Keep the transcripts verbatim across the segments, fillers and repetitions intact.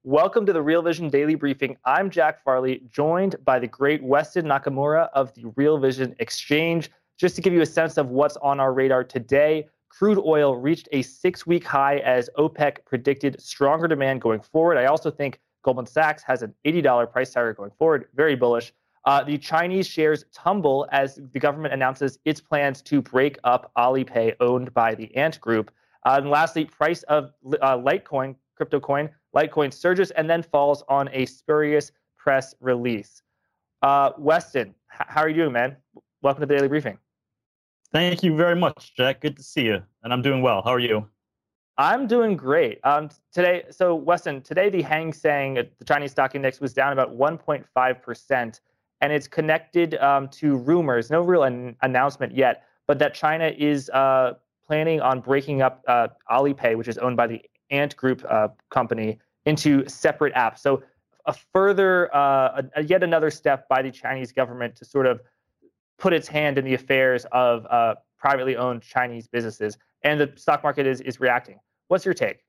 Welcome to the Real Vision Daily Briefing. I'm Jack Farley, joined by the great Weston Nakamura of the Real Vision Exchange. Just to give you a sense of what's on our radar today, crude oil reached a six-week high as OPEC predicted stronger demand going forward. I also think Goldman Sachs has an eighty dollars price target going forward, very bullish. Uh, the Chinese shares tumble as the government announces its plans to break up Alipay, owned by the Ant Group. Uh, and lastly, price of uh, Litecoin, crypto coin, Litecoin surges and then falls on a spurious press release. Uh, Weston, h- how are you doing, man? Welcome to the Daily Briefing. Thank you very much, Jack. Good to see you. And I'm doing well. How are you? I'm doing great. Um, today, so Weston, today the Hang Seng, the Chinese stock index, was down about one point five percent, and it's connected um, to rumors, no real an- announcement yet, but that China is uh, planning on breaking up uh, Alipay, which is owned by the Ant Group uh, company, into separate apps. So a further, uh, a, a yet another step by the Chinese government to sort of put its hand in the affairs of uh, privately owned Chinese businesses, and the stock market is is reacting. What's your take?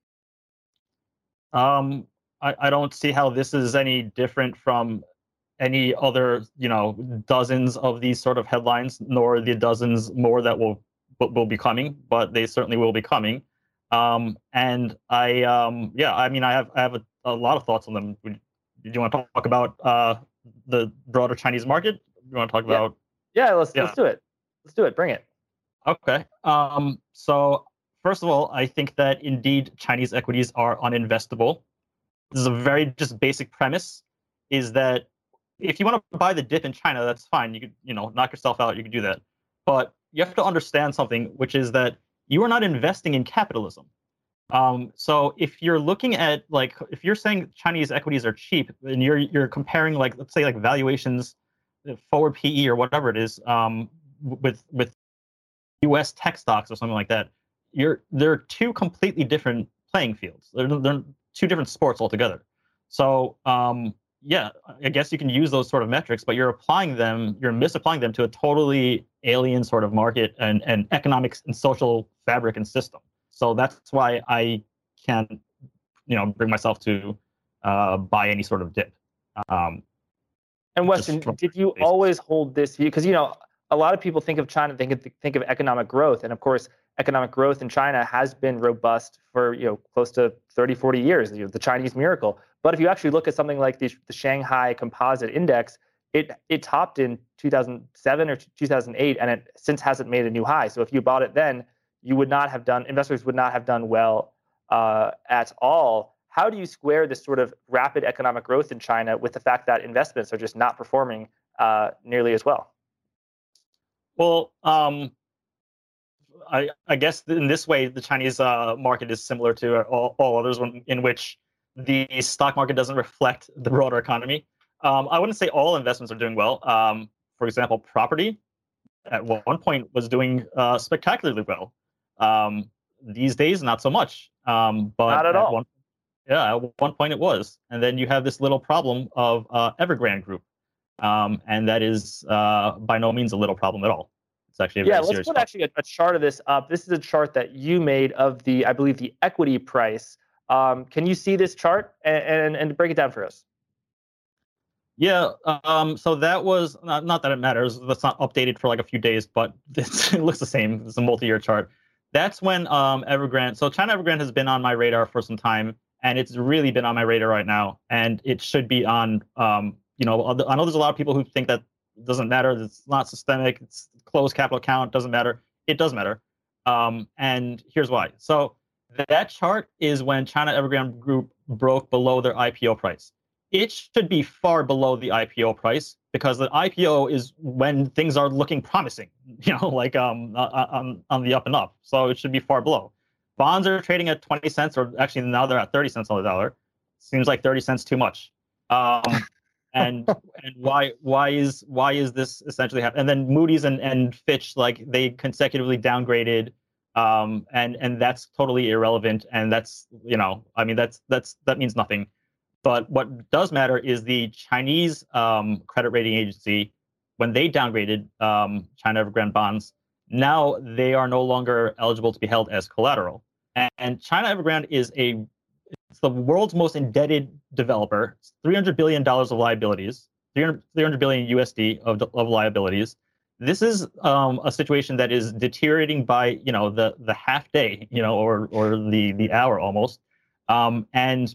Um, I, I don't see how this is any different from any other, you know, dozens of these sort of headlines, nor the dozens more that will will be coming, but they certainly will be coming. Um, and I, um, yeah, I mean, I have I have a, a lot of thoughts on them. Did you want to talk about uh, the broader Chinese market? You want to talk Yeah. about? Yeah, let's Yeah. let's do it. Let's do it. Bring it. Okay. Um, so first of all, I think that indeed Chinese equities are uninvestable. This is a very just basic premise, is that if you want to buy the dip in China, that's fine. You could, you know, knock yourself out. You could do that. But you have to understand something, which is that you are not investing in capitalism. Um, so if you're looking at, like, if you're saying Chinese equities are cheap, and you're you're comparing, like, let's say, like, valuations, forward P E or whatever it is, um, with with U S tech stocks or something like that, you're they're two completely different playing fields. They're they're two different sports altogether. So um, yeah, I guess you can use those sort of metrics, but you're applying them, you're misapplying them to a totally alien sort of market and and economics and social fabric and system. So that's why I can't, you know, bring myself to uh, buy any sort of dip. Um, And Weston, did you basis. always hold this view? Because, you know, a lot of people think of China, think of, think of economic growth. And of course, economic growth in China has been robust for, you know, close to thirty, forty years, you know, the Chinese miracle. But if you actually look at something like the, the Shanghai Composite Index, it it topped in two thousand seven or two thousand eight, and it since hasn't made a new high. So if you bought it then, you would not have done, investors would not have done well uh, at all. How do you square this sort of rapid economic growth in China with the fact that investments are just not performing uh, nearly as well? Well, um, I, I guess in this way, the Chinese uh, market is similar to all, all others, when, in which the stock market doesn't reflect the broader economy. Um, I wouldn't say all investments are doing well. Um, for example, property at one point was doing uh, spectacularly well. Um, these days, not so much. Um, but Not at at all. one, yeah, at one point it was. And then you have this little problem of uh, Evergrande Group, um, and that is uh, by no means a little problem at all. It's actually a Yeah, very let's serious put problem. actually a, a chart of this up. This is a chart that you made of the, I believe, the equity price. Um, can you see this chart and, and, and break it down for us? Yeah, um, so that was not, not that it matters. That's not updated for like a few days, but it's, it looks the same. It's a multi-year chart. That's when um, Evergrande. So China Evergrande has been on my radar for some time, and it's really been on my radar right now. And it should be on. Um, you know, I know there's a lot of people who think that it doesn't matter. It's not systemic. It's closed capital account. Doesn't matter. It does matter. Um, and here's why. So that chart is when China Evergrande Group broke below their I P O price. It should be far below the I P O price, because the I P O is when things are looking promising, you know, like um on, on the up and up. So it should be far below. Bonds are trading at twenty cents, or actually now they're at thirty cents on the dollar. Seems like thirty cents too much. Um, and and why why is why is this essentially happening? And then Moody's and, and Fitch, like, they consecutively downgraded, um, and and that's totally irrelevant. And that's, you know, I mean, that's that's that means nothing. But what does matter is the Chinese um, credit rating agency, when they downgraded um, China Evergrande bonds, now they are no longer eligible to be held as collateral. And, and China Evergrande is a it's the world's most indebted developer. It's three hundred billion dollars of liabilities, three hundred, three hundred billion U S D of, of liabilities. This is um, a situation that is deteriorating by, you know, the the half day, you know, or or the the hour almost, um, and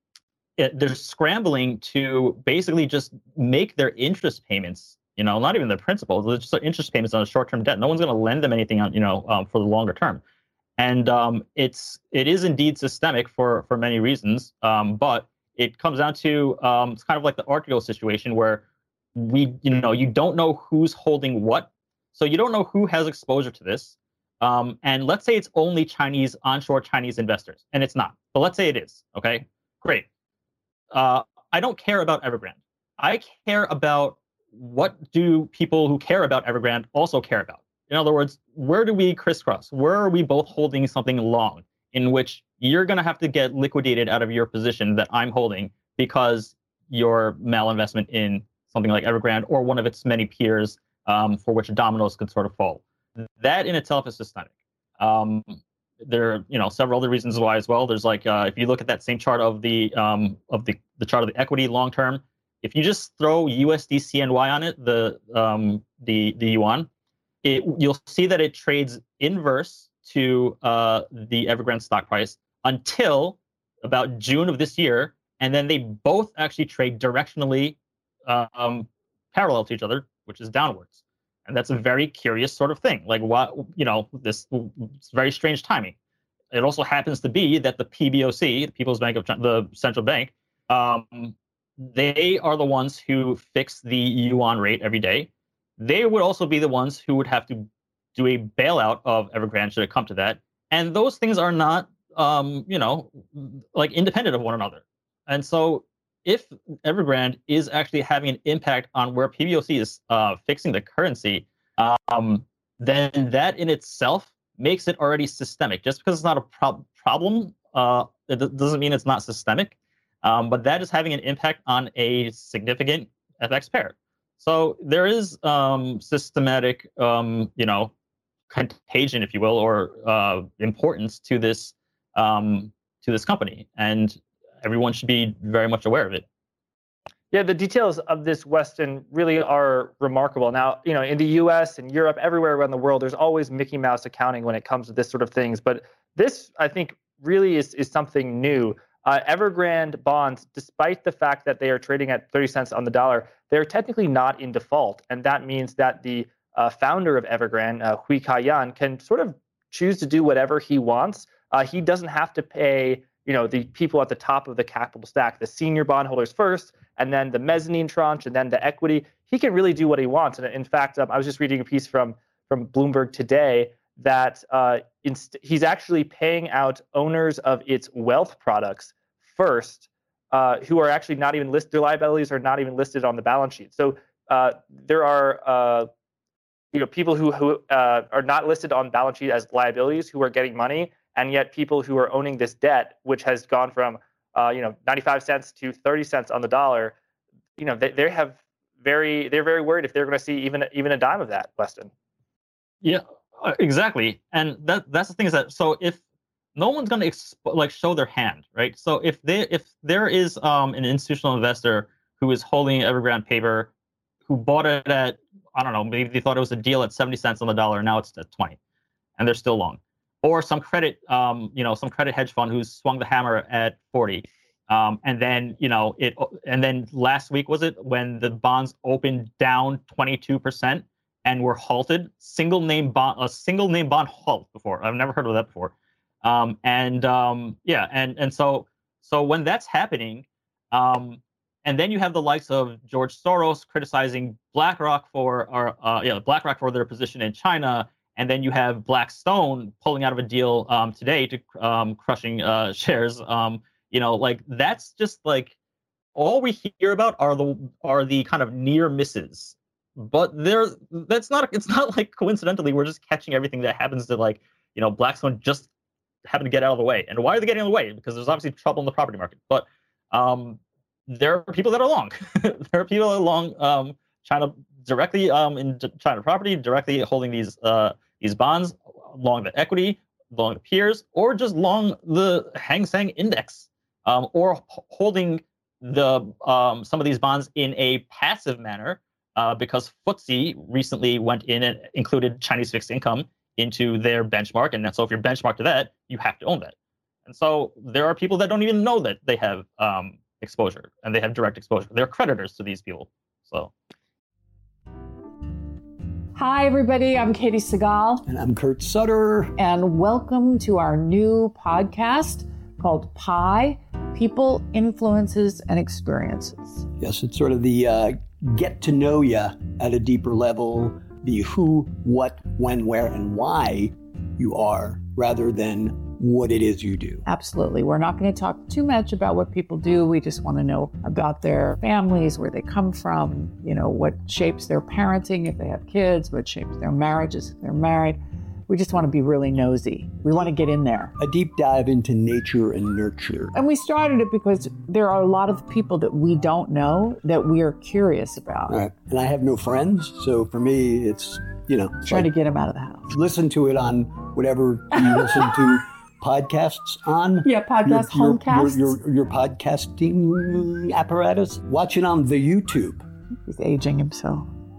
it, they're scrambling to basically just make their interest payments, you know, not even the principal, they're just interest payments on a short-term debt. No one's going to lend them anything, on, you know, um, for the longer term, and um, it's it is indeed systemic for for many reasons, um, but it comes down to um, it's kind of like the Archegos situation where we, you know, you don't know who's holding what. So you don't know who has exposure to this. Um, and let's say it's only Chinese, onshore Chinese investors, and it's not. But let's say it is. Okay, great. Uh, I don't care about Evergrande. I care about what do people who care about Evergrande also care about. In other words, where do we crisscross? Where are we both holding something long in which you're going to have to get liquidated out of your position that I'm holding because your malinvestment in something like Evergrande or one of its many peers, um, for which dominoes could sort of fall. That in itself is systemic. Um, there are, you know, several other reasons why as well. There's like, uh, if you look at that same chart of the um, of the the chart of the equity long term, if you just throw U S D C N Y on it, the um, the the yuan, it, you'll see that it trades inverse to uh, the Evergrande stock price until about June of this year, and then they both actually trade directionally um, parallel to each other, which is downwards. And that's a very curious sort of thing. Like, what, you know, this it's very strange timing. It also happens to be that the P B O C, the People's Bank of China, the central bank, um, they are the ones who fix the yuan rate every day. They would also be the ones who would have to do a bailout of Evergrande should it come to that. And those things are not, um, you know, like independent of one another. And so if Evergrande is actually having an impact on where P B O C is uh, fixing the currency, um, then that in itself makes it already systemic. Just because it's not a pro- problem, uh, it d- doesn't mean it's not systemic. Um, but that is having an impact on a significant F X pair. So there is um, systematic, um, you know, contagion, if you will, or uh, importance to this um, to this company, and everyone should be very much aware of it. Yeah, the details of this Weston really are remarkable. Now, you know, in the U S and Europe, everywhere around the world, there's always Mickey Mouse accounting when it comes to this sort of things. But this, I think, really is is something new. Uh, Evergrande bonds, despite the fact that they are trading at thirty cents on the dollar, they're technically not in default. And that means that the uh, founder of Evergrande, uh, Hui Ka-yan, can sort of choose to do whatever he wants. Uh, he doesn't have to pay, you know, the people at the top of the capital stack, the senior bondholders first, and then the mezzanine tranche, and then the equity. He can really do what he wants. And in fact, um, I was just reading a piece from from Bloomberg today that uh, inst- he's actually paying out owners of its wealth products first, uh, who are actually not even listed. Their liabilities are not even listed on the balance sheet. So uh, there are uh, you know people who who uh, are not listed on balance sheet as liabilities who are getting money, and yet people who are owning this debt, which has gone from uh, you know ninety-five cents to thirty cents on the dollar, you know they, they have very they're very worried if they're going to see even even a dime of that, Weston. Yeah, exactly. And that that's the thing is that so if no one's going to exp- like show their hand, right? So if they if there is um, an institutional investor who is holding Evergrande paper, who bought it at, I don't know, maybe they thought it was a deal at seventy cents on the dollar, and now it's at twenty, and they're still long. Or some credit, um, you know, some credit hedge fund who's swung the hammer at forty, um, and then you know it, and then last week was it when the bonds opened down twenty-two percent and were halted, single name bond, a single name bond halt before. I've never heard of that before. Um, and um, yeah, and and so so when that's happening, um, and then you have the likes of George Soros criticizing BlackRock for, or uh, yeah, BlackRock for their position in China. And then you have Blackstone pulling out of a deal um, today to um, crushing uh, shares. Um, you know, like that's just like all we hear about are the are the kind of near misses. But there, that's not. It's not like coincidentally we're just catching everything that happens to like you know Blackstone just happen to get out of the way. And why are they getting out of the way? Because there's obviously trouble in the property market. But um, there are people that are long. There are people that are long um, China directly um, in China property, directly holding these. Uh, These bonds, long the equity, long the peers, or just long the Hang Seng index. um, or h- holding the um, some of these bonds in a passive manner, uh, because F T S E recently went in and included Chinese fixed income into their benchmark, and so if you're benchmarked to that, you have to own that. And so there are people that don't even know that they have um, exposure and they have direct exposure. They're creditors to these people. So. Hi, everybody. I'm Katie Segal. And I'm Kurt Sutter. And welcome to our new podcast called Pi, People, Influences, and Experiences. Yes, it's sort of the uh, get to know you at a deeper level, the who, what, when, where, and why you are, rather than what it is you do. Absolutely. We're not going to talk too much about what people do. We just want to know about their families, where they come from, you know, what shapes their parenting if they have kids, what shapes their marriages if they're married. We just want to be really nosy. We want to get in there. A deep dive into nature and nurture. And we started it because there are a lot of people that we don't know that we are curious about. All right. And I have no friends, so for me, it's, you know. Trying like, to get them out of the house. Listen to it on whatever you listen to podcasts on. Yeah, podcast, your, your, homecasts. Your, your, your podcasting apparatus. Watch it on the YouTube. He's aging himself.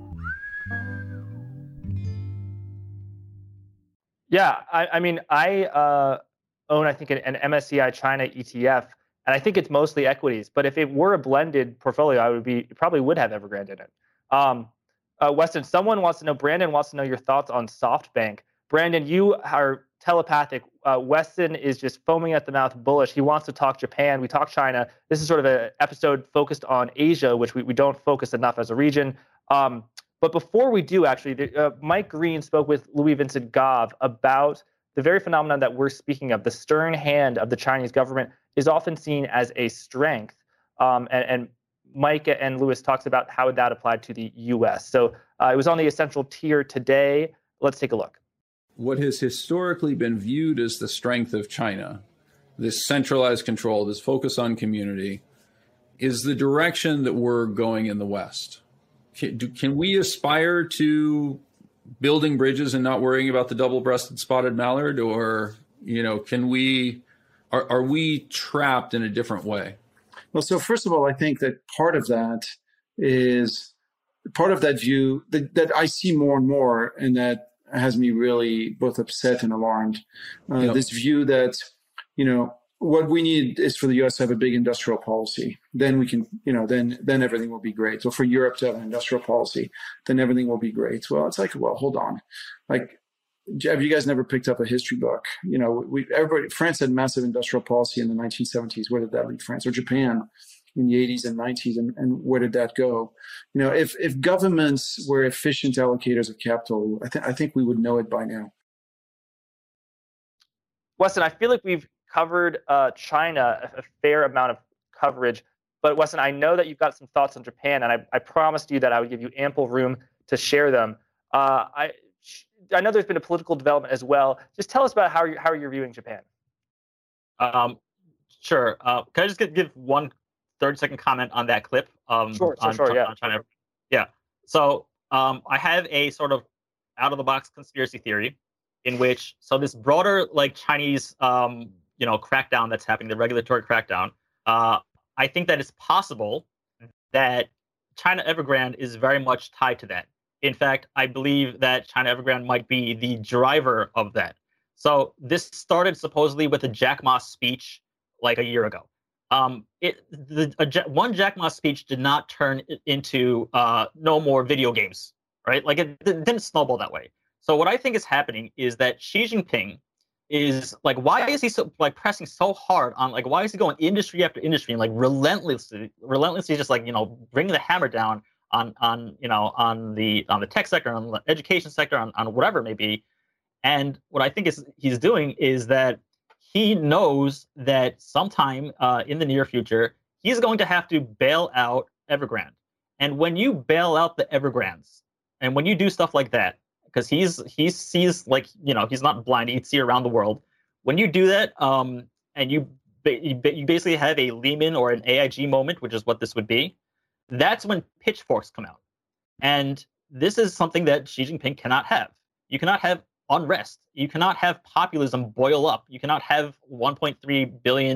Yeah, I, I mean, I uh, own, I think, an, an M S C I China E T F, and I think it's mostly equities. But if it were a blended portfolio, I would be it probably would have Evergrande in it. Um, uh, Weston, someone wants to know, Brandon wants to know your thoughts on SoftBank. Brandon, you are telepathic. Uh, Weston is just foaming at the mouth, bullish. He wants to talk Japan. We talk China. This is sort of an episode focused on Asia, which we, we don't focus enough as a region. Um, But before we do, actually, uh, Mike Green spoke with Louis Vincent Gave about the very phenomenon that we're speaking of. The stern hand of the Chinese government is often seen as a strength. Um, and, and Mike and Louis talks about how that applied to the U S. So uh, it was on the Essential Tier today. Let's take a look. What has historically been viewed as the strength of China, this centralized control, this focus on community, is the direction that we're going in the West. Can, do, can we aspire to building bridges and not worrying about the double-breasted spotted mallard, or, you know, can we, are, are we trapped in a different way? Well, so first of all, I think that part of that is part of that view that, that I see more and more, and that has me really both upset and alarmed. Uh, yep. This view that, you know, what we need is for the U S to have a big industrial policy. Then we can, you know, then then everything will be great. So for Europe to have an industrial policy, then everything will be great. Well, it's like, well, hold on. Like, have you guys never picked up a history book? You know, we everybody France had massive industrial policy in the nineteen seventies. Where did that lead France? Or Japan in the eighties and nineties, and, and where did that go? You know, if if governments were efficient allocators of capital, I think I think we would know it by now. Weston, I feel like we've covered uh, China a fair amount of coverage. But Weston, I know that you've got some thoughts on Japan, and I, I promised you that I would give you ample room to share them. Uh, I I know there's been a political development as well. Just tell us about how you're, how you're viewing Japan. Um, sure. Uh, can I just get, give one thirty-second comment on that clip? Um, sure, sure, on, sure, on, yeah. On China. Yeah. So um, I have a sort of out-of-the-box conspiracy theory in which, so this broader, like, Chinese um, you know, crackdown that's happening, the regulatory crackdown, uh, I think that it's possible that China Evergrande is very much tied to that. In fact, I believe that China Evergrande might be the driver of that. So this started supposedly with a Jack Ma speech like a year ago. Um, it the a, one Jack Ma speech did not turn into uh, no more video games, right? Like it, it didn't snowball that way. So what I think is happening is that Xi Jinping is like, why is he so like pressing so hard on, like, why is he going industry after industry and like relentlessly, relentlessly just like, you know, bringing the hammer down on, on, you know, on the, on the tech sector, on the education sector, on, on whatever it may be. And what I think is he's doing is that he knows that sometime uh, in the near future, he's going to have to bail out Evergrande. And when you bail out the Evergrandes, and when you do stuff like that, because he's he sees, like, you know, he's not blind, he can see around the world. When you do that, um, and you you basically have a Lehman or an A I G moment, which is what this would be, that's when pitchforks come out. And this is something that Xi Jinping cannot have. You cannot have unrest. You cannot have populism boil up. You cannot have one point three billion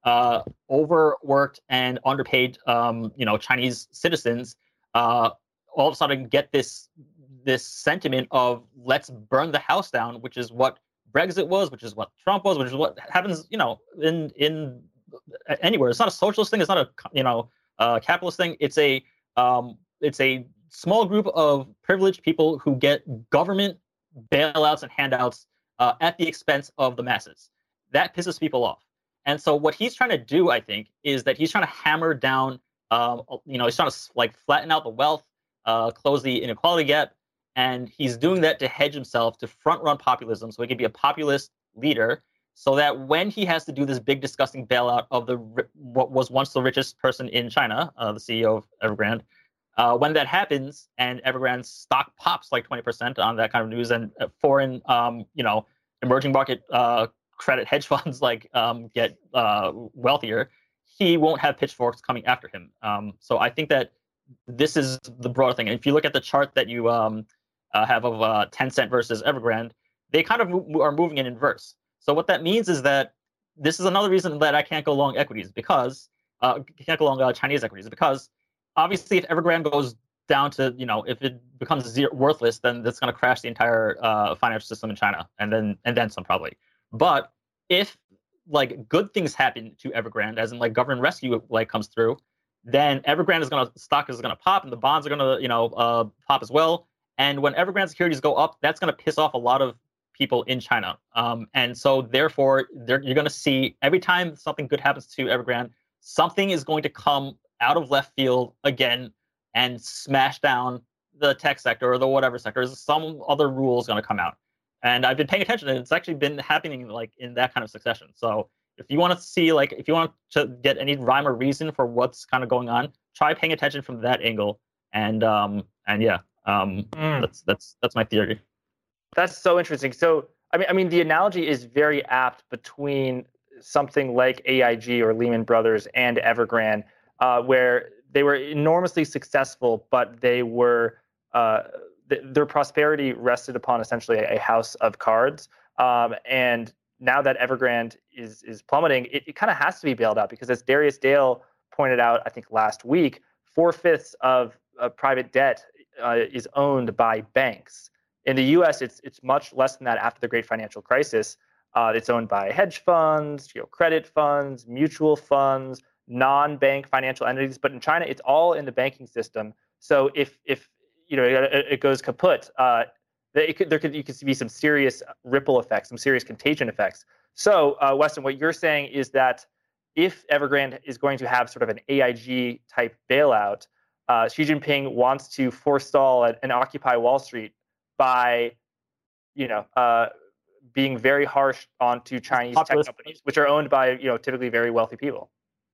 uh, overworked and underpaid, um, you know, Chinese citizens, uh, all of a sudden get this this sentiment of let's burn the house down, which is what Brexit was, which is what Trump was, which is what happens, you know, in in anywhere. It's not a socialist thing. It's not a you know uh, capitalist thing. It's a um, it's a small group of privileged people who get government bailouts and handouts uh, at the expense of the masses. That pisses people off. And so what he's trying to do, I think, is that he's trying to hammer down, um, you know, he's trying to like flatten out the wealth, uh, close the inequality gap. And he's doing that to hedge himself, to front run populism, so he can be a populist leader, so that when he has to do this big, disgusting bailout of the what was once the richest person in China, uh, the C E O of Evergrande, uh, when that happens and Evergrande's stock pops like twenty percent on that kind of news, and foreign, um, you know, emerging market uh, credit hedge funds like um, get uh, wealthier, he won't have pitchforks coming after him. Um, so I think that this is the broader thing. And if you look at the chart that you um, uh, have of uh, Tencent versus Evergrande, they kind of mo- are moving in inverse. So what that means is that this is another reason that I can't go long equities, because uh, can't go long uh, Chinese equities, because obviously if Evergrande goes down to, you know, if it becomes zero, worthless, then that's going to crash the entire uh, financial system in China, and then and then some probably. But if like good things happen to Evergrande, as in like government rescue like comes through, then Evergrande is going to stock is going to pop, and the bonds are going to you know uh, pop as well. And when Evergrande securities go up, that's going to piss off a lot of people in China. Um, and so therefore, you're going to see every time something good happens to Evergrande, something is going to come out of left field again and smash down the tech sector or the whatever sector. Some other rule is going to come out. And I've been paying attention, and it's actually been happening like in that kind of succession. So if you want to see, like, if you want to get any rhyme or reason for what's kind of going on, try paying attention from that angle. And um, and yeah, um, mm. that's that's that's my theory. That's so interesting. So I mean, I mean, the analogy is very apt between something like A I G or Lehman Brothers and Evergrande, uh, where they were enormously successful, but they were uh, th- their prosperity rested upon essentially a, a house of cards. Um, and now that Evergrande is is plummeting, it, it kind of has to be bailed out, because as Darius Dale pointed out, I think last week, four fifths of uh, private debt uh, is owned by banks. In the U S, it's it's much less than that after the Great Financial Crisis. Uh, it's owned by hedge funds, you know, credit funds, mutual funds, non-bank financial entities. But in China, it's all in the banking system. So if if you know it, it goes kaput, uh, it could, there could you could see some serious ripple effects, some serious contagion effects. So uh, Weston, what you're saying is that if Evergrande is going to have sort of an A I G type bailout, uh, Xi Jinping wants to forestall and, and occupy Wall Street by, you know, uh, being very harsh onto Chinese tech companies, which are owned by, you know, typically very wealthy people.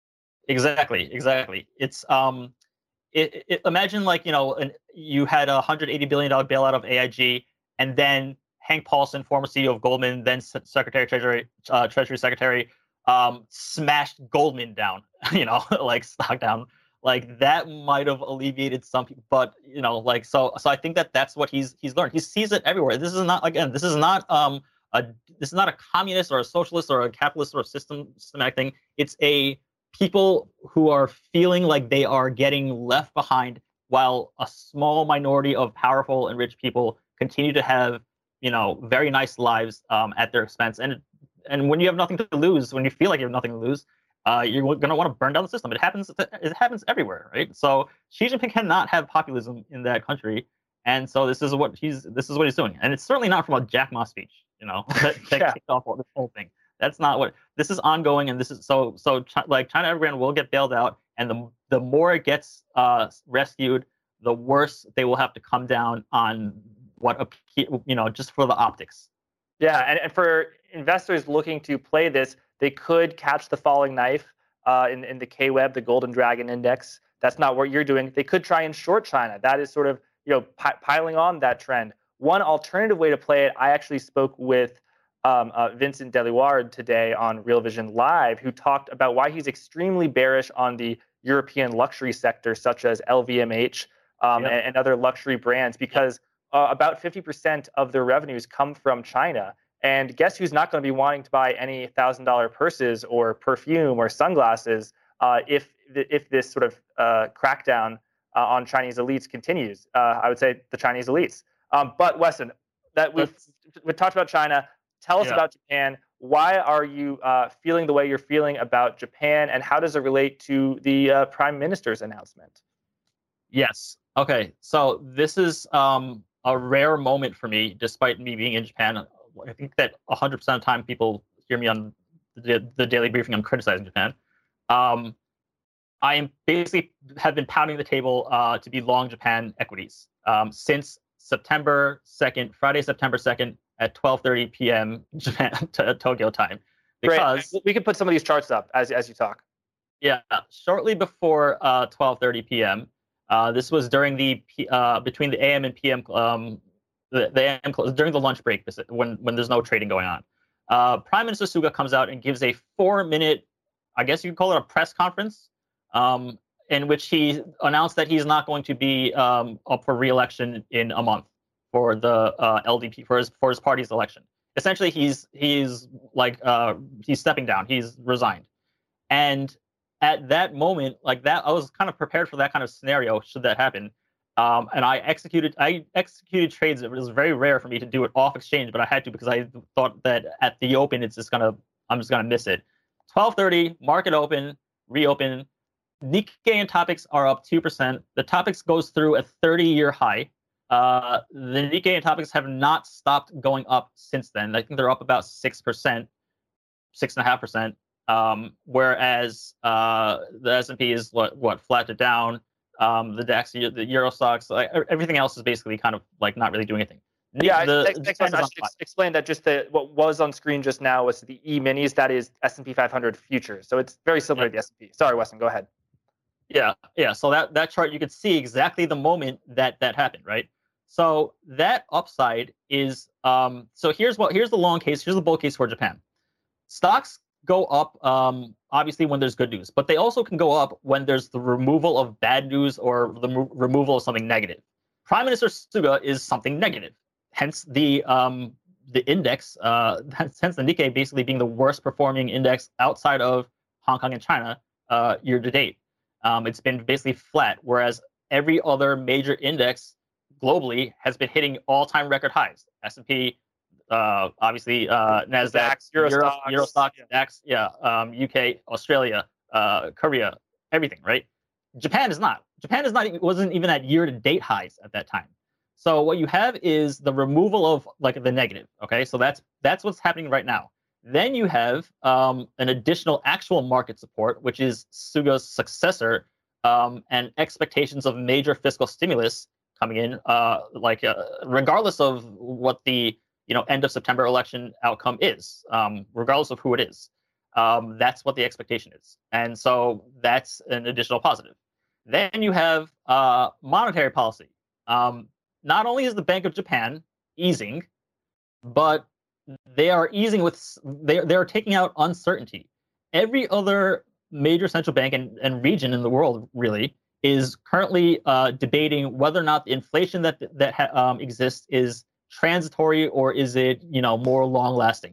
Exactly, exactly. It's um, it, it, imagine like you know, an, you had a one hundred eighty billion dollars bailout of A I G, and then Hank Paulson, former C E O of Goldman, then Secretary Treasury, uh, Treasury Secretary, um, smashed Goldman down. You know, like stock down. Like that might have alleviated some people, but you know, like so. So I think that that's what he's he's learned. He sees it everywhere. This is not again. This is not um a this is not a communist or a socialist or a capitalist or a system systematic thing. It's a people who are feeling like they are getting left behind, while a small minority of powerful and rich people continue to have you know very nice lives um, at their expense. And and when you have nothing to lose, when you feel like you have nothing to lose, Uh, you're going to want to burn down the system. It happens. It happens everywhere, right? So Xi Jinping cannot have populism in that country, and so this is what he's this is what he's doing. And it's certainly not from a Jack Ma speech, you know, that, that yeah. kicked off all this whole thing. That's not what this is ongoing, and this is so so. Like China Evergrande will get bailed out, and the the more it gets uh, rescued, the worse they will have to come down on what you know just for the optics. Yeah, and, and for investors looking to play this, they could catch the falling knife uh, in, in the K-Web, the Golden Dragon Index. That's not what you're doing. They could try and short China. That is sort of you know pi- piling on that trend. One alternative way to play it, I actually spoke with um, uh, Vincent Deluard today on Real Vision Live, who talked about why he's extremely bearish on the European luxury sector, such as L V M H um, yep. and, and other luxury brands, because uh, about fifty percent of their revenues come from China. And guess who's not going to be wanting to buy any one thousand dollars purses or perfume or sunglasses uh, if if this sort of uh, crackdown uh, on Chinese elites continues? Uh, I would say the Chinese elites. Um, but Weston, that we've, we've talked about China. Tell us Yeah. about Japan. Why are you uh, feeling the way you're feeling about Japan, and how does it relate to the uh, Prime Minister's announcement? Yes. Okay. So this is um, a rare moment for me, despite me being in Japan. I think that one hundred percent of the time people hear me on the, the daily briefing, I'm criticizing Japan. Um, I am basically have been pounding the table uh, to be long Japan equities um, since September second, Friday, September second at twelve thirty p.m. Japan to, Tokyo time. Because Great. We can put some of these charts up as as you talk. Yeah, shortly before uh, twelve thirty p.m. Uh, this was during the uh, between the A M and P M um, the, the A M during the lunch break when when there's no trading going on. Uh, Prime Minister Suga comes out and gives a four-minute, I guess you could call it a press conference, um, in which he announced that he's not going to be um, up for re-election in a month for the uh, L D P for his for his party's election. Essentially, he's he's like uh, he's stepping down. He's resigned, and at that moment, like that, I was kind of prepared for that kind of scenario should that happen. Um, and I executed I executed trades. It was very rare for me to do it off exchange, but I had to because I thought that at the open, it's just gonna I'm just gonna miss it. twelve thirty, market open, reopen. Nikkei and Topics are up two percent. The Topics goes through a thirty-year high. Uh, the Nikkei and Topics have not stopped going up since then. I think they're up about six percent, six point five percent. Um, whereas uh, the S and P is what, what flattened down. Um, the DAX, the Euro stocks, like, everything else is basically kind of like not really doing anything. Yeah, the, thanks, thanks, the I should ex- explain that just the, what was on screen just now was the E-minis. That is S and P five hundred futures. So it's very similar yeah. to the S and P. Sorry, Weston, go ahead. Yeah, yeah. So that, that chart, you could see exactly the moment that that happened, right? So that upside is, um, so here's what here's the long case, here's the bull case for Japan. Stocks go up, um, obviously, when there's good news, but they also can go up when there's the removal of bad news or the mo- removal of something negative. Prime Minister Suga is something negative, hence the um, the index, uh, hence the Nikkei basically being the worst performing index outside of Hong Kong and China uh, year to date. Um, it's been basically flat, whereas every other major index globally has been hitting all-time record highs. S and P, uh, obviously, uh, NASDAQ, DAX, Euro Euro, stocks, Euro stocks, yeah. DAX, yeah, um, U K, Australia, uh, Korea, everything, right? Japan is not. Japan is not. Wasn't even at year-to-date highs at that time. So what you have is the removal of like the negative. Okay, so that's that's what's happening right now. Then you have um, an additional actual market support, which is Suga's successor, um, and expectations of major fiscal stimulus coming in, uh, like uh, regardless of what the you know end of September election outcome is, um, regardless of who it is, um, that's what the expectation is, and so that's an additional positive. Then you have uh, monetary policy. Um, not only is the Bank of Japan easing, but they are easing with they they are taking out uncertainty. Every other major central bank and, and region in the world really is currently uh, debating whether or not the inflation that that ha- um, exists is transitory or is it you know more long lasting.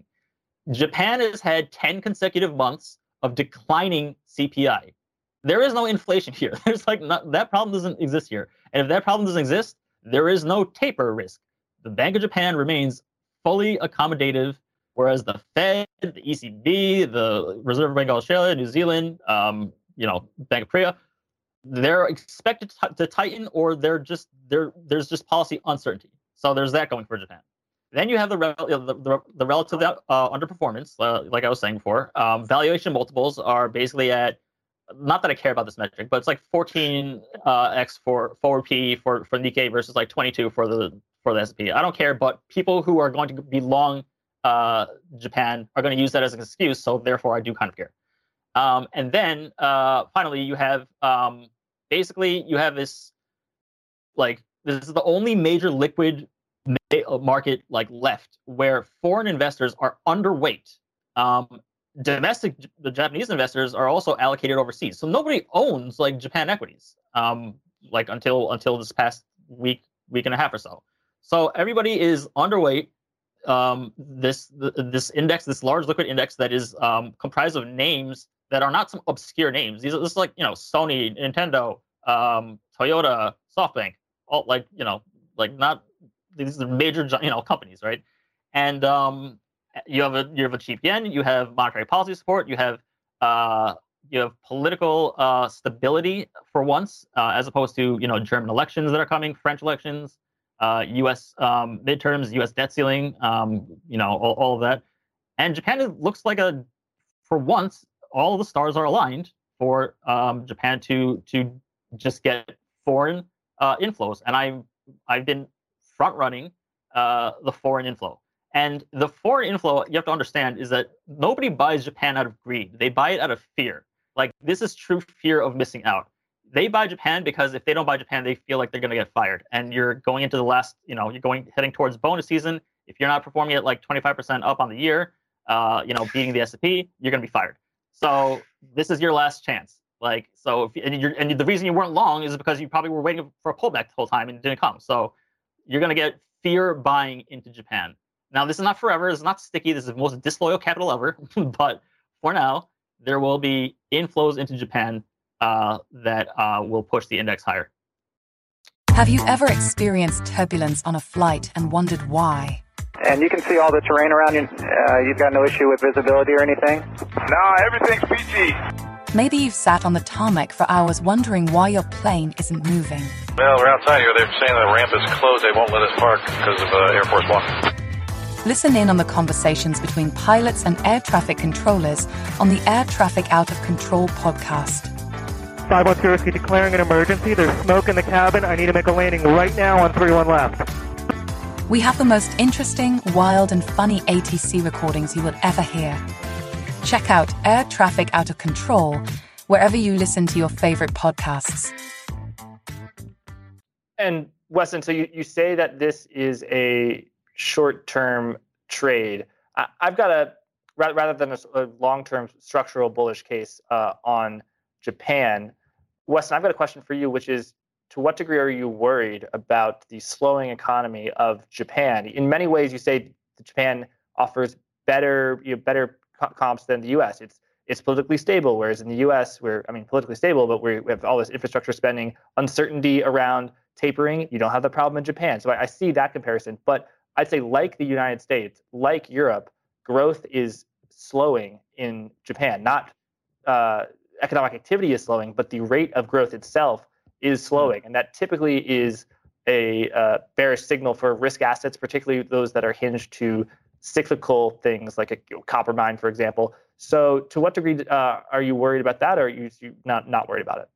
Japan has had ten consecutive months of declining C P I. There is no inflation here. There's like not, that problem doesn't exist here. And if that problem doesn't exist, there is no taper risk. The Bank of Japan remains fully accommodative, whereas the Fed, the E C B, the Reserve Bank of Australia, New Zealand, um, you know, Bank of Korea, they're expected to, to tighten, or they're just there. There's just policy uncertainty. So there's that going for Japan. Then you have the rel- the, the, the relative uh, underperformance, uh, like I was saying before. Um, valuation multiples are basically at, not that I care about this metric, but it's like fourteen uh, x for forward P for for Nikkei versus like twenty-two for the for the S and P. I don't care, but people who are going to be long uh, Japan are going to use that as an excuse. So therefore, I do kind of care. Um, and then uh, finally, you have um, basically you have this like this is the only major liquid ma- market like left where foreign investors are underweight. Um, domestic the Japanese investors are also allocated overseas, so nobody owns like Japan equities um like until until this past week week and a half or so. So everybody is underweight, um, this this index, this large liquid index that is um, comprised of names that are not some obscure names. These are this is like you know Sony, Nintendo, um, Toyota, SoftBank, all like you know like not these are major you know companies, right? And um, you have a you have a cheap yen, you have monetary policy support, you have uh, you have political uh, stability for once, uh, as opposed to you know German elections that are coming, French elections, uh, U S um, midterms, U S debt ceiling, um, you know all, all of that. And Japan it looks like a, for once, all the stars are aligned for um, Japan to to just get foreign uh, inflows. And I'm I've been front running uh, the foreign inflow. And the foreign inflow, you have to understand, is that nobody buys Japan out of greed. They buy it out of fear. Like, this is true fear of missing out. They buy Japan because if they don't buy Japan, they feel like they're going to get fired. And you're going into the last, you know, you're going heading towards bonus season. If you're not performing at like twenty-five percent up on the year, uh, you know, beating the S and P, you're going to be fired. So this is your last chance. Like, so, if, and, you're, and the reason you weren't long is because you probably were waiting for a pullback the whole time and it didn't come. So you're going to get fear buying into Japan. Now, this is not forever. It's not sticky. This is the most disloyal capital ever. But for now, there will be inflows into Japan uh, that uh, will push the index higher. Have you ever experienced turbulence on a flight and wondered why? And you can see all the terrain around you. Uh, you've got no issue with visibility or anything? No, everything's peachy. Maybe you've sat on the tarmac for hours wondering why your plane isn't moving. Well, we're outside here. They're saying the ramp is closed. They won't let us park because of uh, Air Force One. Listen in on the conversations between pilots and air traffic controllers on the Air Traffic Out of Control podcast. five one zero, declaring an emergency. There's smoke in the cabin. I need to make a landing right now on three one left. We have the most interesting, wild, and funny A T C recordings you will ever hear. Check out Air Traffic Out of Control wherever you listen to your favorite podcasts. And Weston, so you, you say that this is a short-term trade. I, I've got a, rather than a, a long-term structural bullish case uh, on Japan. Weston, I've got a question for you, which is, to what degree are you worried about the slowing economy of Japan? In many ways, you say that Japan offers better, you know, better comps than the U S. It's it's politically stable, whereas in the U S, we're, I mean, politically stable, but we have all this infrastructure spending, uncertainty around tapering. You don't have the problem in Japan. So I, I see that comparison. But I'd say, like the United States, like Europe, growth is slowing in Japan. Not uh, economic activity is slowing, but the rate of growth itself is slowing. And that typically is a uh, bearish signal for risk assets, particularly those that are hinged to cyclical things like a you know, copper mine, for example. So to what degree uh, are you worried about that, or are you, you not, not worried about it?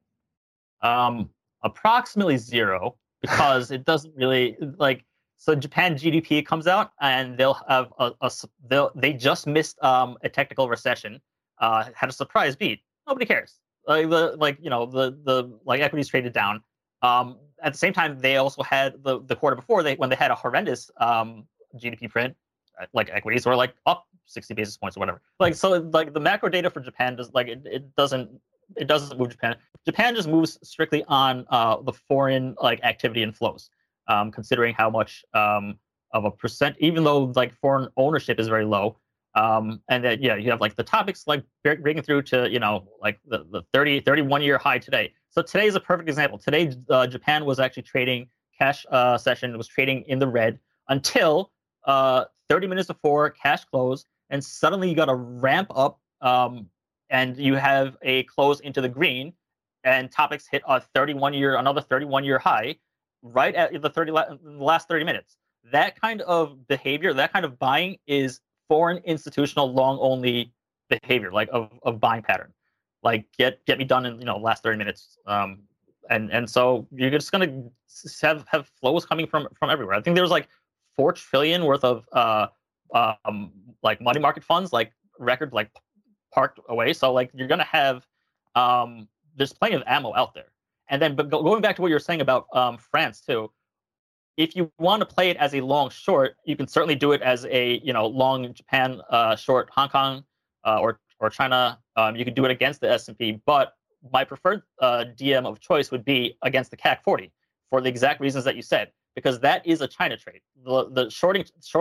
Um, approximately zero, because it doesn't really, like, so Japan G D P comes out and they'll have a, a they'll, they just missed um, a technical recession, uh, had a surprise beat. Nobody cares. Like the like you know the the like equities traded down. Um, at the same time, they also had the, the quarter before they when they had a horrendous um, G D P print, like equities were like up sixty basis points or whatever. Like so, like the macro data for Japan does like it, it doesn't it doesn't move Japan. Japan just moves strictly on uh, the foreign like activity and flows. Um, considering how much um, of a percent, even though like foreign ownership is very low, um, and that yeah, you have like the topics like breaking through to you know like the, the thirty, thirty-one year high today. So today is a perfect example. Today, uh, Japan was actually trading cash uh, session was trading in the red until uh, thirty minutes before cash close, and suddenly you got a ramp up, um, and you have a close into the green, and topics hit a thirty-one year another thirty-one year high. Right at the thirty the last thirty minutes. That kind of behavior, that kind of buying is foreign institutional long only behavior, like of, of buying pattern. Like get get me done in you know last thirty minutes. Um, and and so you're just gonna have have flows coming from from everywhere. I think there's like four trillion worth of uh um like money market funds like record like parked away. So like you're gonna have um there's plenty of ammo out there. And then, but going back to what you were saying about um, France too, if you want to play it as a long short, you can certainly do it as a you know long Japan, uh, short Hong Kong, uh, or or China. Um, you can do it against the S and P. But my preferred uh, D M of choice would be against the C A C forty for the exact reasons that you said, because that is a China trade. The the shorting shorting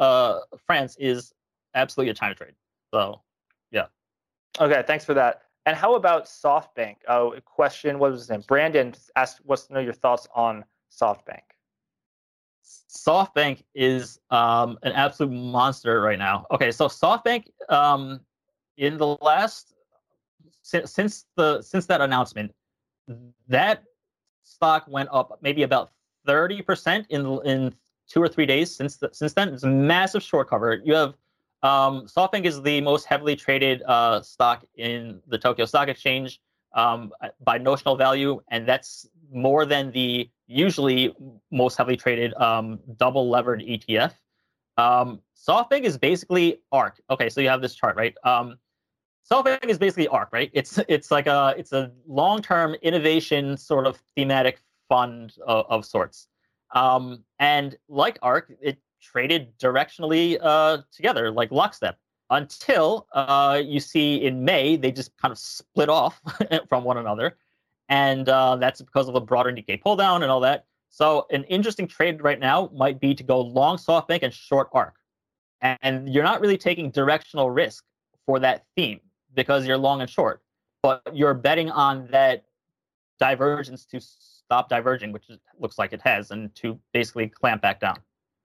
uh, France is absolutely a China trade. So, yeah. Okay, thanks for that. And how about SoftBank? Oh, question, what was his name? Brandon asked, wants to know your thoughts on SoftBank. SoftBank is um, an absolute monster right now. Okay, so SoftBank, um, in the last since, since the since that announcement, that stock went up maybe about thirty percent in in two or three days since the, since then. It's a massive short cover. You have um, SoftBank is the most heavily traded uh, stock in the Tokyo Stock Exchange um, by notional value, and that's more than the usually most heavily traded um, double levered E T F. Um, SoftBank is basically ARK. Okay, so you have this chart, right? Um, SoftBank is basically ARK, right? It's it's like a it's a long-term innovation sort of thematic fund of, of sorts. Um, and like ARK, it traded directionally uh, together, like lockstep, until uh, you see in May they just kind of split off from one another, and uh, that's because of the broader Nikkei pull down and all that. So an interesting trade right now might be to go long SoftBank and short ARK, and you're not really taking directional risk for that theme because you're long and short, but you're betting on that divergence to stop diverging, which it looks like it has, and to basically clamp back down.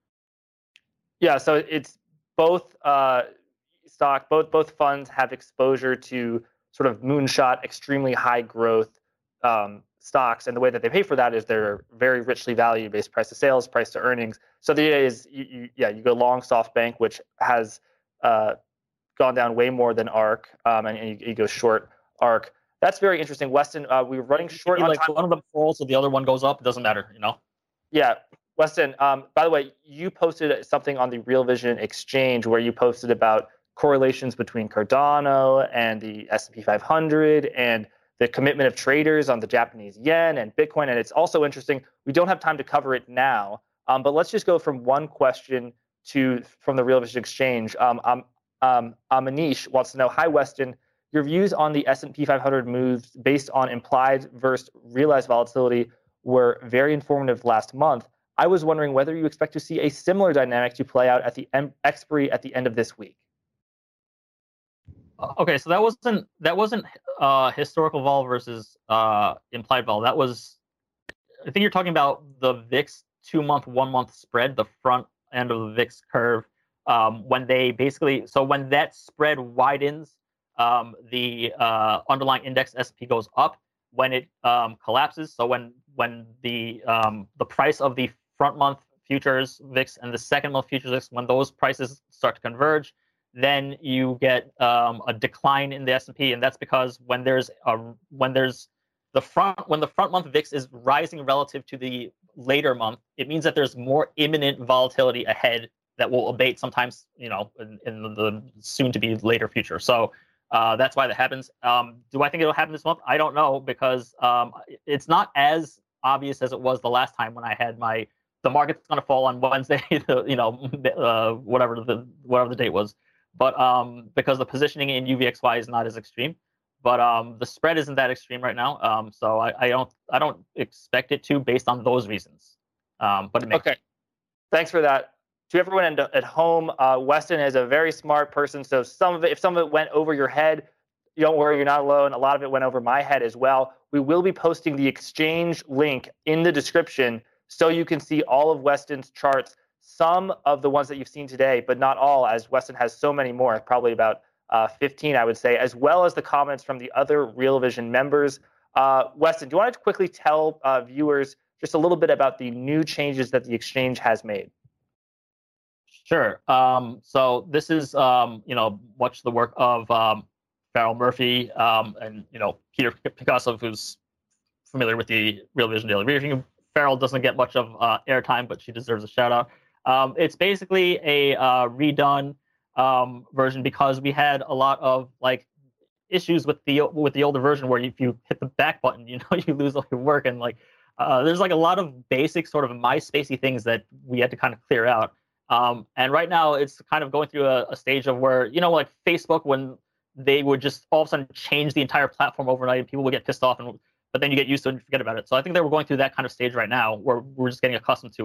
Yeah, so it's both uh, stock, both both funds have exposure to sort of moonshot, extremely high growth um, stocks, and the way that they pay for that is they're very richly value-based price to sales, price to earnings. So the idea is, you, you, yeah, you go long SoftBank, which has uh, gone down way more than ARK, um, and, and you, you go short ARK. That's very interesting, Weston. Uh, we were running short on like time. One of them falls, so the other one goes up. It doesn't matter, you know. Yeah, Weston. Um, by the way, you posted something on the Real Vision Exchange where you posted about correlations between Cardano and the S and P five hundred and the commitment of traders on the Japanese yen and Bitcoin. And it's also interesting. We don't have time to cover it now, um, but let's just go from one question to from the Real Vision Exchange. Um, um, um, Amanish wants to know, hi, Weston. Your views on the S and P five hundred moves based on implied versus realized volatility were very informative last month. I was wondering whether you expect to see a similar dynamic to play out at the em- expiry at the end of this week. Okay, so that wasn't that wasn't uh, historical vol versus uh, implied vol. That was, I think you're talking about the V I X two-month, one-month spread, the front end of the V I X curve, um, when they basically, so when that spread widens, um, the uh, underlying index S and P goes up. When it um, collapses, so when when the um, the price of the front month futures V I X and the second month futures V I X, when those prices start to converge, then you get um, a decline in the S and P, and that's because when there's a when there's the front when the front month V I X is rising relative to the later month, it means that there's more imminent volatility ahead that will abate sometimes, you know, in, in the soon to be later future. So uh, that's why that happens. Um, do I think it'll happen this month? I don't know, because um, it's not as obvious as it was the last time when I had my the market's going to fall on Wednesday, you know, uh, whatever the whatever the date was. But um, because the positioning in U V X Y is not as extreme, but um, the spread isn't that extreme right now. Um, so I, I don't I don't expect it to, based on those reasons. Um, but it makes okay, thanks for that. To everyone at home, uh, Weston is a very smart person. So some of it, if some of it went over your head, you don't worry, you're not alone. A lot of it went over my head as well. We will be posting the exchange link in the description so you can see all of Weston's charts. Some of the ones that you've seen today, but not all, as Weston has so many more, probably about uh, fifteen, I would say, as well as the comments from the other Real Vision members. Uh, Weston, do you want to quickly tell uh, viewers just a little bit about the new changes that the exchange has made? Sure. Um, so this is, um, you know, much the work of um, Farrell Murphy um, and, you know, Peter Picasso, who's familiar with the Real Vision Daily Briefing. Farrell doesn't get much of uh, airtime, but she deserves a shout out. Um, it's basically a uh, redone um, version, because we had a lot of like issues with the with the older version where if you hit the back button, you know, you lose all your work, and like uh, there's like a lot of basic sort of MySpacey things that we had to kind of clear out. Um, and right now it's kind of going through a, a stage of where, you know, like Facebook, when they would just all of a sudden change the entire platform overnight, and people would get pissed off, and but then you get used to it and forget about it. So I think that we're going through that kind of stage right now, where we're just getting accustomed to it.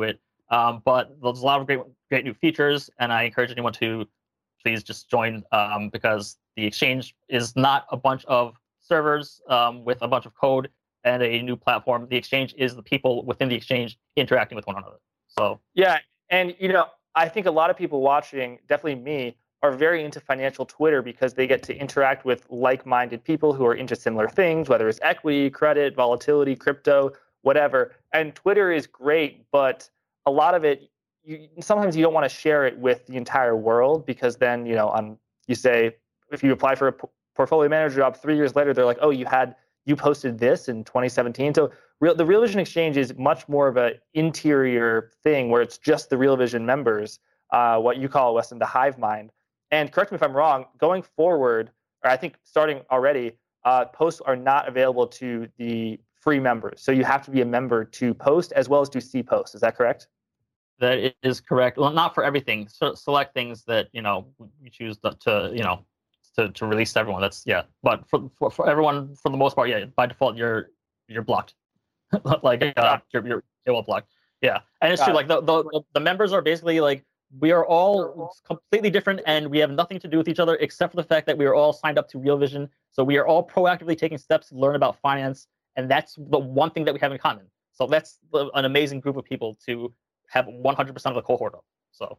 Um, but there's a lot of great, great new features, and I encourage anyone to please just join um, because the exchange is not a bunch of servers um, with a bunch of code and a new platform. The exchange is the people within the exchange interacting with one another. So yeah, and you know, I think a lot of people watching, definitely me, are very into financial Twitter because they get to interact with like-minded people who are into similar things, whether it's equity, credit, volatility, crypto, whatever. And Twitter is great, but a lot of it, you, sometimes you don't want to share it with the entire world because then, you know, on you say, if you apply for a p- portfolio manager job three years later, they're like, oh, you had, you posted this in twenty seventeen. So real, the Real Vision Exchange is much more of an interior thing where it's just the Real Vision members, uh, what you call, Weston, the hive mind. And correct me if I'm wrong, going forward, or I think starting already, uh, posts are not available to the free members. So you have to be a member to post as well as to see posts. Is that correct? That is correct. Well, not for everything. So select things that, you know, you choose to, to you know, to, to release to everyone. That's, yeah. But for, for for everyone, for the most part, yeah, by default, you're you're blocked. like, uh, you're, you're, you're blocked. Yeah. And it's Got true. it. Like, the, the, the members are basically like, we are all completely different and we have nothing to do with each other except for the fact that we are all signed up to Real Vision. So we are all proactively taking steps to learn about finance. And that's the one thing that we have in common. So that's the, an amazing group of people to have one hundred percent of the cohort of. So,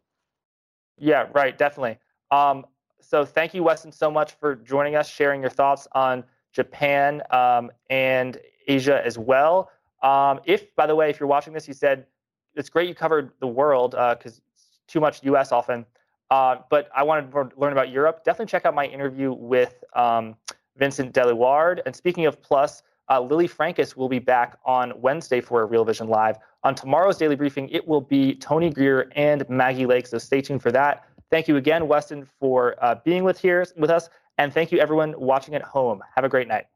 yeah, right. Definitely. Um, so thank you, Weston, so much for joining us, sharing your thoughts on Japan um, and Asia as well. Um, if, by the way, if you're watching this, you said, it's great you covered the world because uh, too much U S often, uh, but I wanted to learn about Europe. Definitely check out my interview with um, Vincent Deluard. And speaking of Plus, uh, Lily Frankus will be back on Wednesday for a Real Vision Live. On tomorrow's Daily Briefing, it will be Tony Greer and Maggie Lake, so stay tuned for that. Thank you again, Weston, for uh, being with here with us, and thank you everyone watching at home. Have a great night.